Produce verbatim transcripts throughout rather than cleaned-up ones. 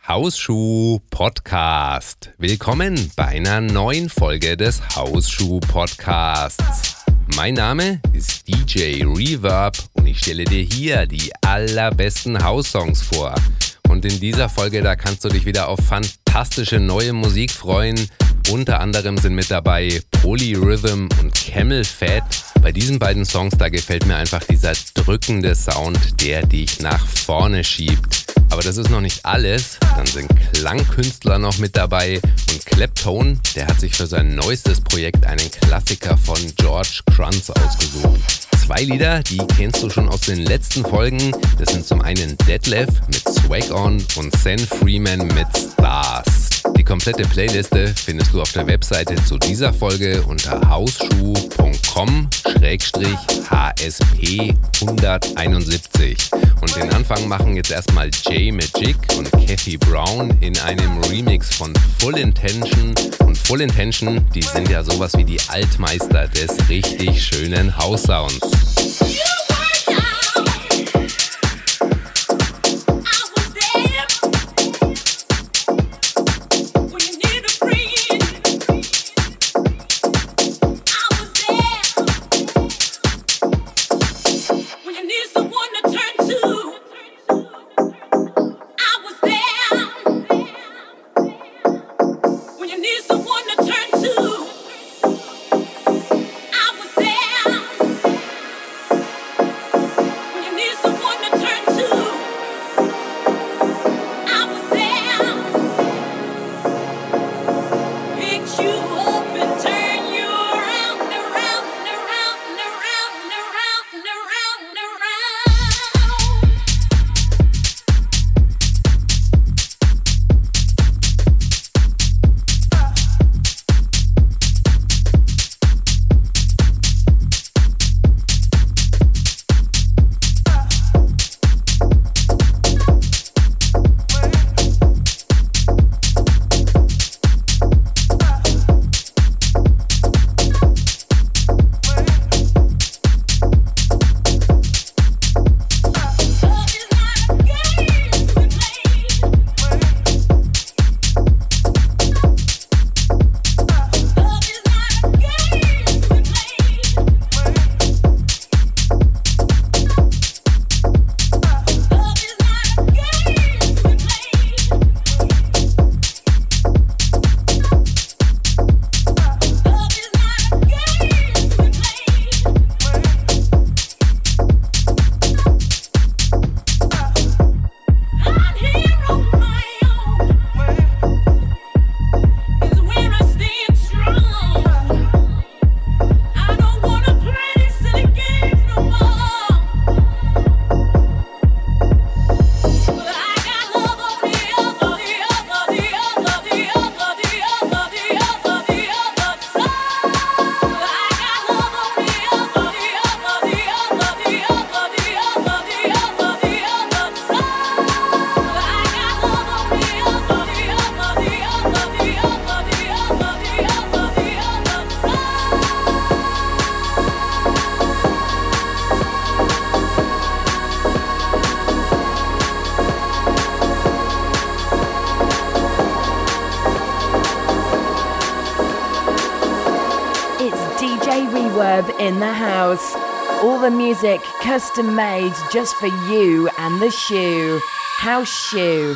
Hausschuh Podcast. Willkommen bei einer neuen Folge des Hausschuh Podcasts. Mein Name ist D J Reverb und ich stelle dir hier die allerbesten House-Songs vor. Und in dieser Folge, da kannst du dich wieder auf fantastische neue Musik freuen. Unter anderem sind mit dabei Polyrhythm und Camel Fat. Bei diesen beiden Songs, da gefällt mir einfach dieser drückende Sound, der dich nach vorne schiebt. Aber das ist noch nicht alles. Dann sind Klangkünstler noch mit dabei und Claptone, der hat sich für sein neuestes Projekt einen Klassiker von George Kranz ausgesucht. Zwei Lieder, die kennst du schon aus den letzten Folgen. Das sind zum einen Detlef mit Swag On und Sam Freeman mit Stars. Die komplette Playliste findest du auf der Webseite zu dieser Folge unter hausschuh punkt com Schrägstrich H S P hunderteinundsiebzig. Und den Anfang machen jetzt erstmal J Magic und Kathy Brown in einem Remix von Full Intention. Und Full Intention, die sind ja sowas wie die Altmeister des richtig schönen House-Sounds. In the house, all the music custom made just for you and the shoe. House Shoe.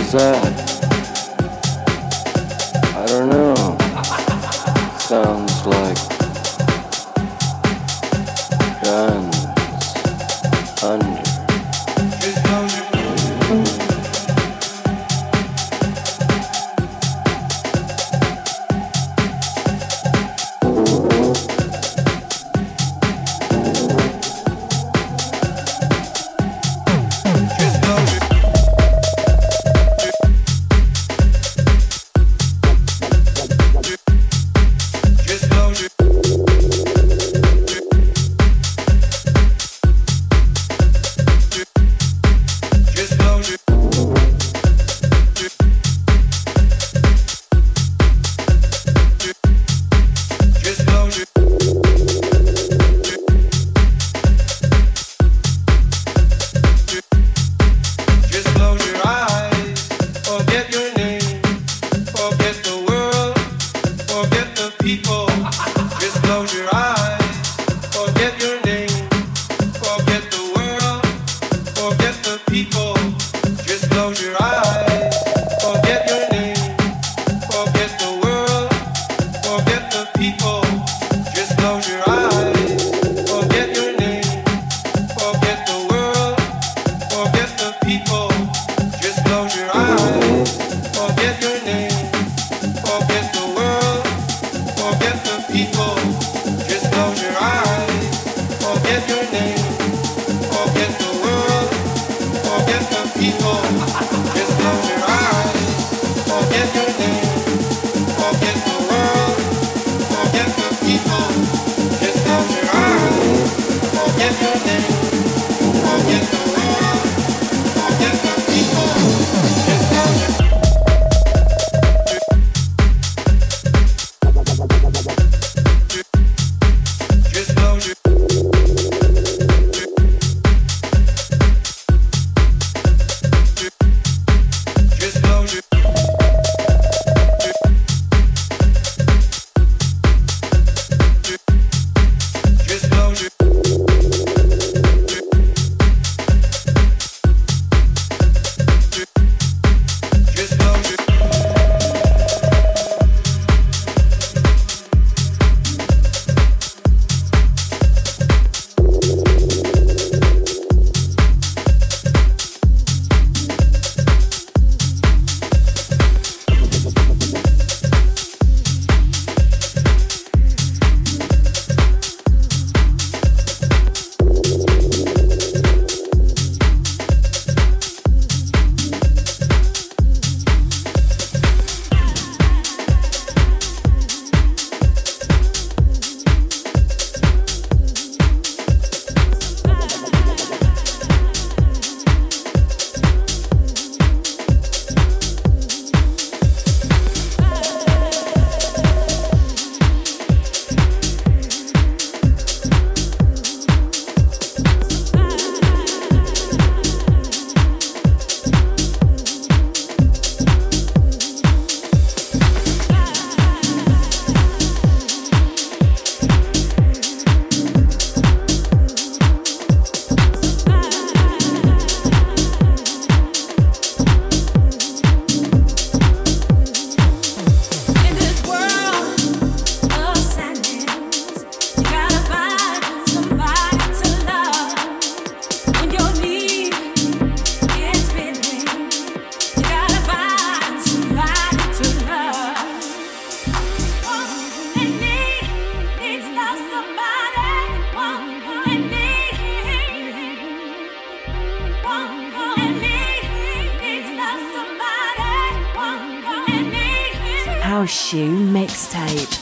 was that? I don't know. Sounds like guns under. Shoe mixtape.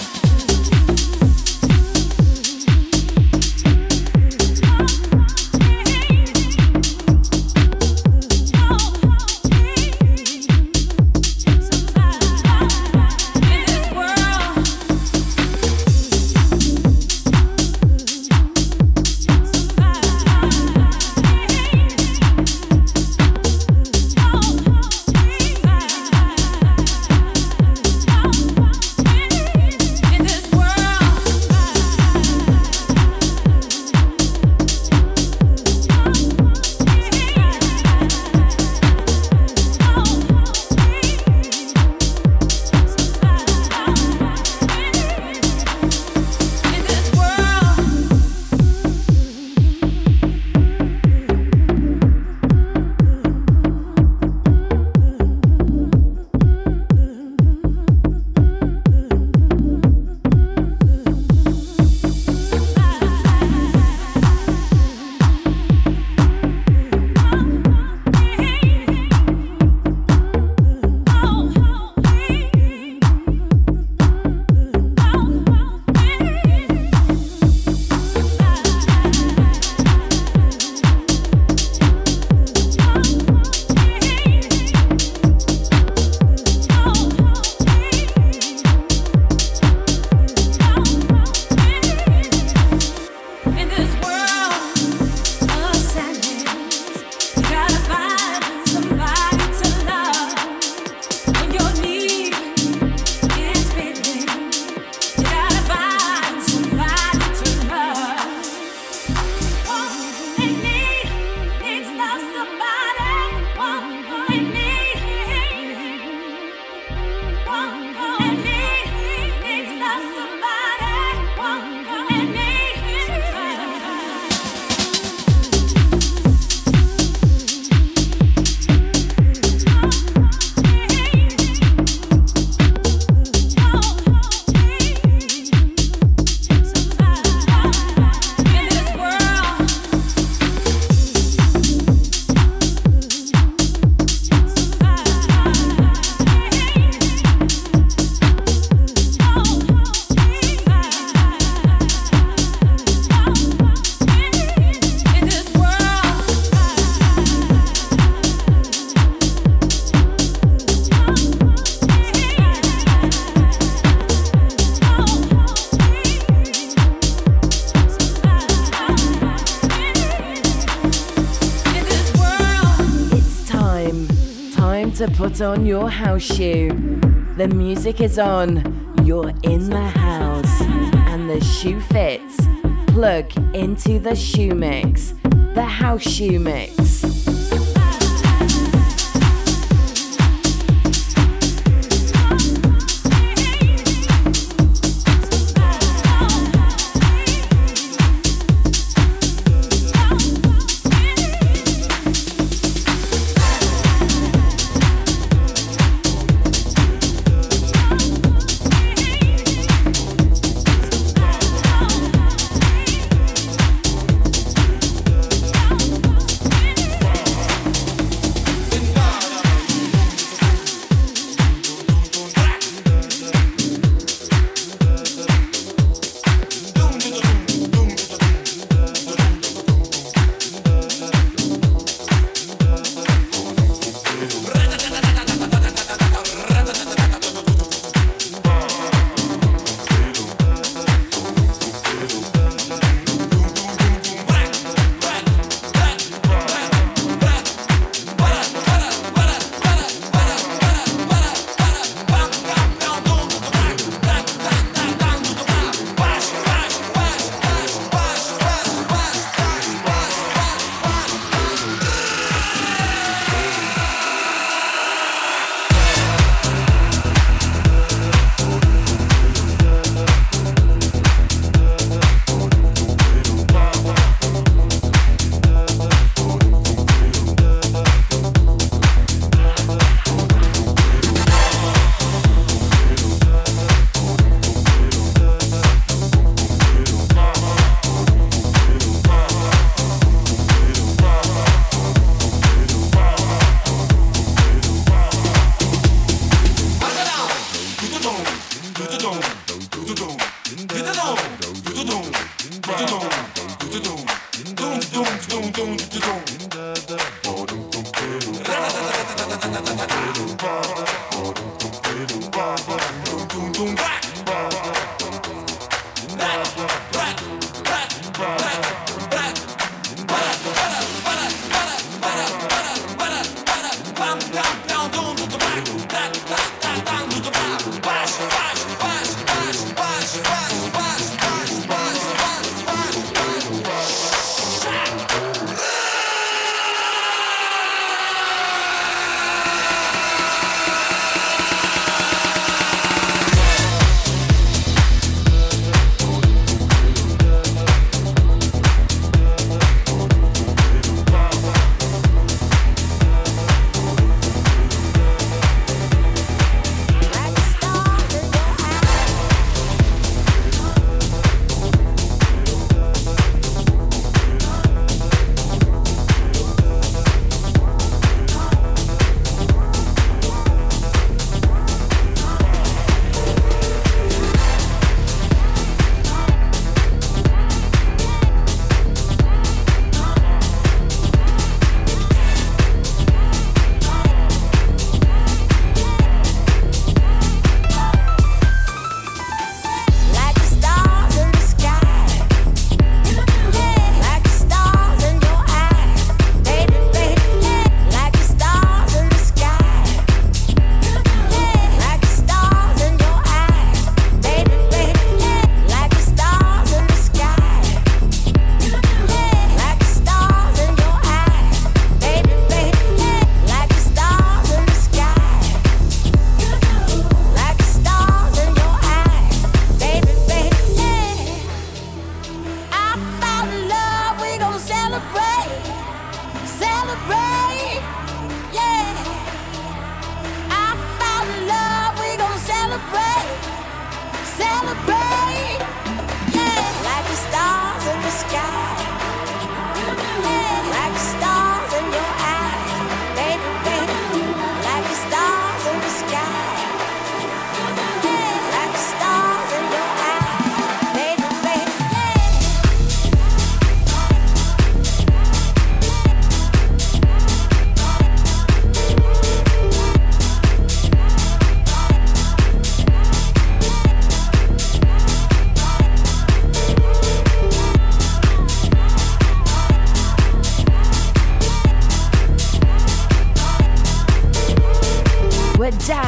to put on your house shoe. The music is on, you're in the house, and the shoe fits. Plug into the shoe mix, the house shoe mix.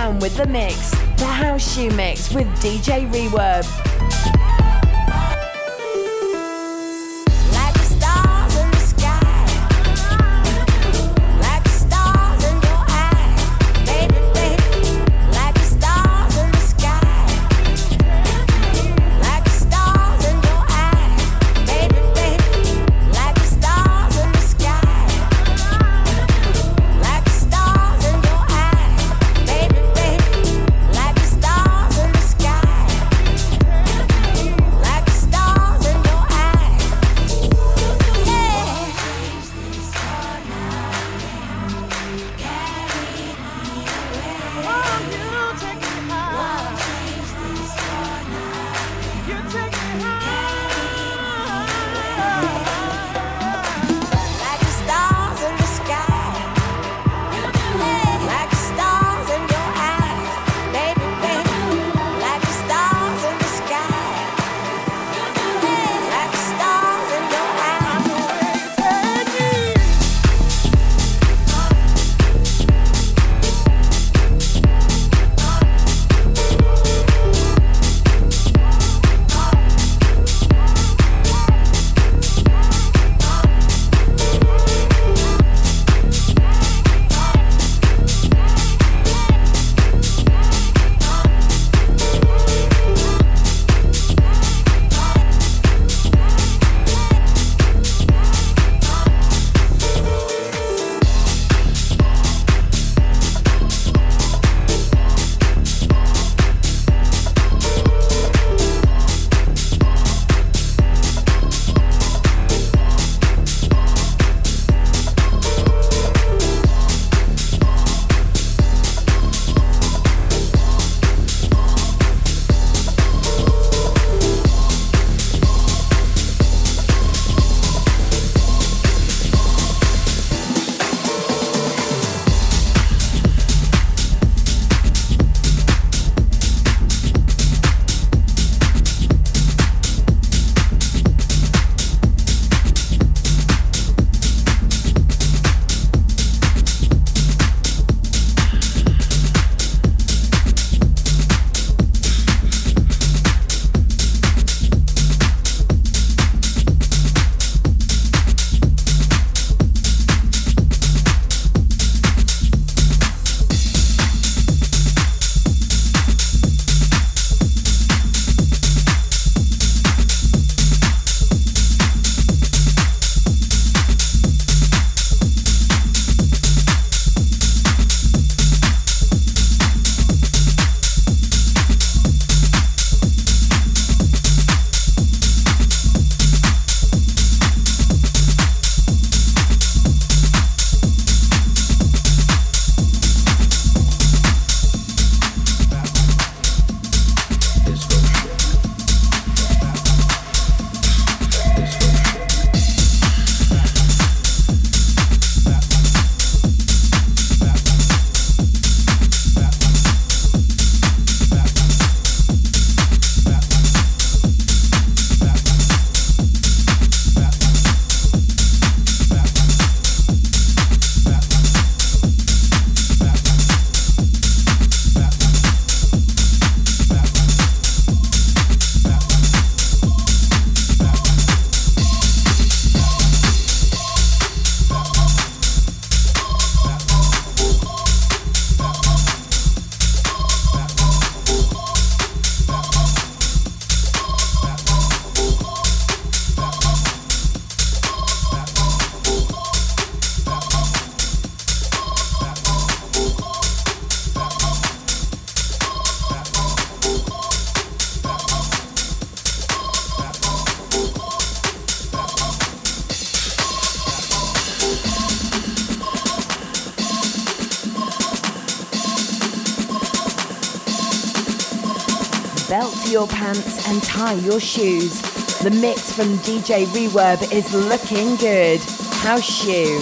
down with the mix, the House Shoe Mix with D J Reverb. Belt your pants and tie your shoes. The mix from D J Reverb is looking good. House Shoe.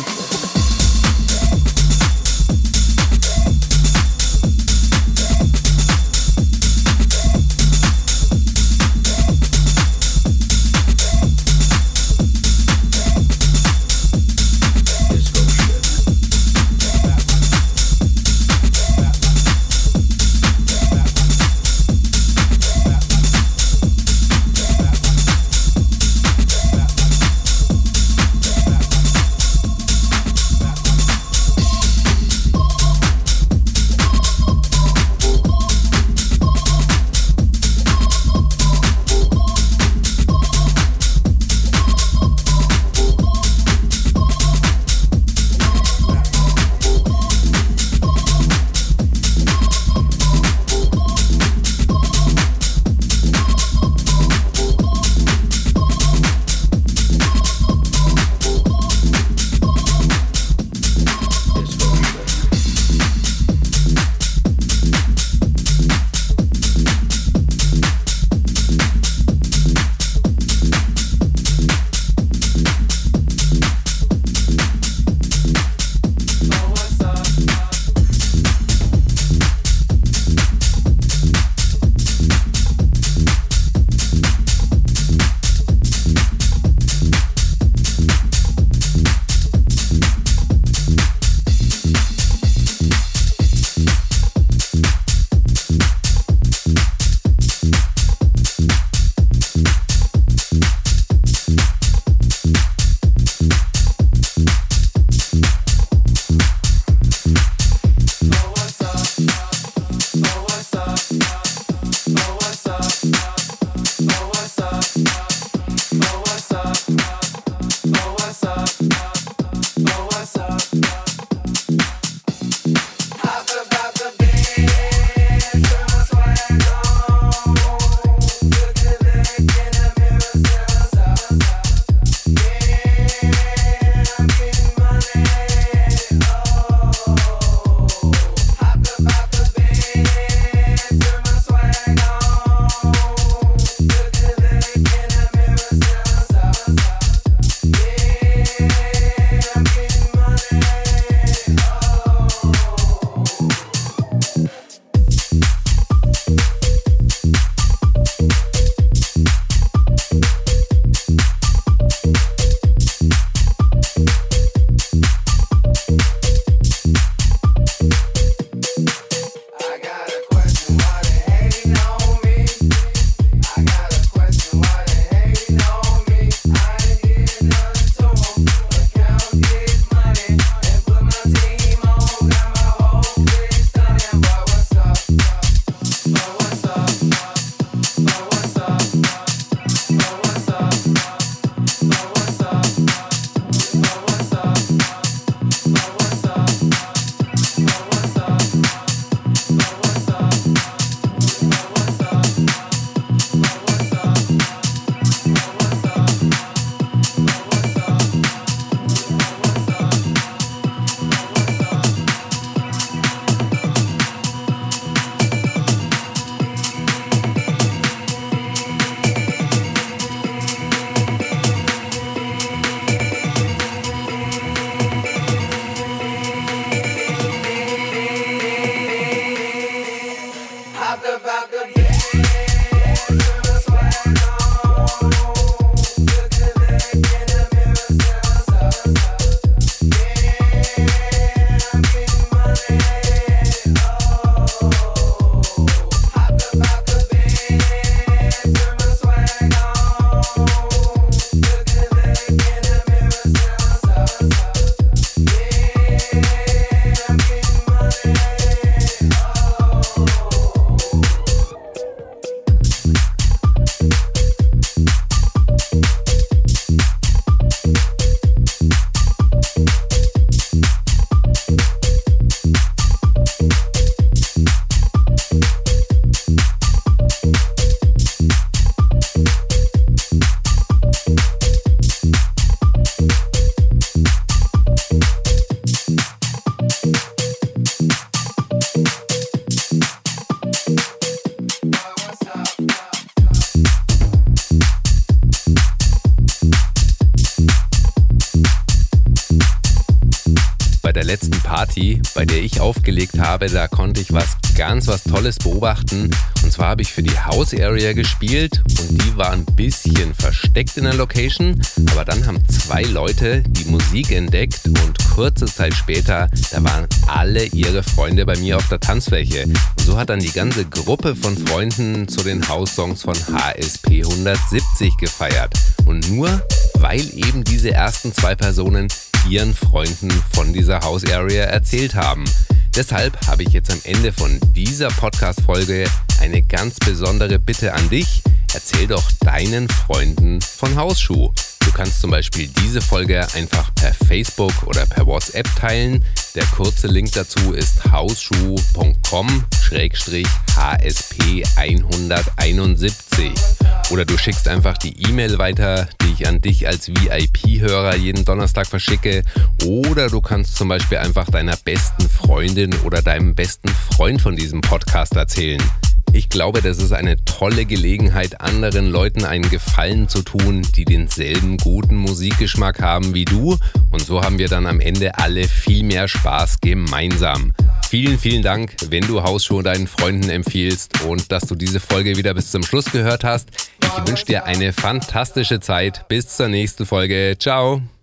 der letzten Party, bei der ich aufgelegt habe, da konnte ich was ganz was Tolles beobachten. Und zwar habe ich für die House Area gespielt und die war ein bisschen versteckt in der Location. Aber dann haben zwei Leute die Musik entdeckt und kurze Zeit später, da waren alle ihre Freunde bei mir auf der Tanzfläche. Und so hat dann die ganze Gruppe von Freunden zu den House-Songs von H S P hundertsiebzig gefeiert. Und nur weil eben diese ersten zwei Personen ihren Freunden von dieser House Area erzählt haben. Deshalb habe ich jetzt am Ende von dieser Podcast-Folge eine ganz besondere Bitte an dich. Erzähl doch deinen Freunden von Hausschuh. Du kannst zum Beispiel diese Folge einfach per Facebook oder per WhatsApp teilen. Der kurze Link dazu ist hausschuh punkt com Schrägstrich H S P hunderteinundsiebzig. Oder du schickst einfach die E-Mail weiter, die ich an dich als V I P-Hörer jeden Donnerstag verschicke. Oder du kannst zum Beispiel einfach deiner besten Freundin oder deinem besten Freund von diesem Podcast erzählen. Ich glaube, das ist eine tolle Gelegenheit, anderen Leuten einen Gefallen zu tun, die denselben guten Musikgeschmack haben wie du. Und so haben wir dann am Ende alle viel mehr Spaß gemeinsam. Vielen, vielen Dank, wenn du Hausschuh deinen Freunden empfiehlst und dass du diese Folge wieder bis zum Schluss gehört hast. Ich wünsche dir eine fantastische Zeit. Bis zur nächsten Folge. Ciao.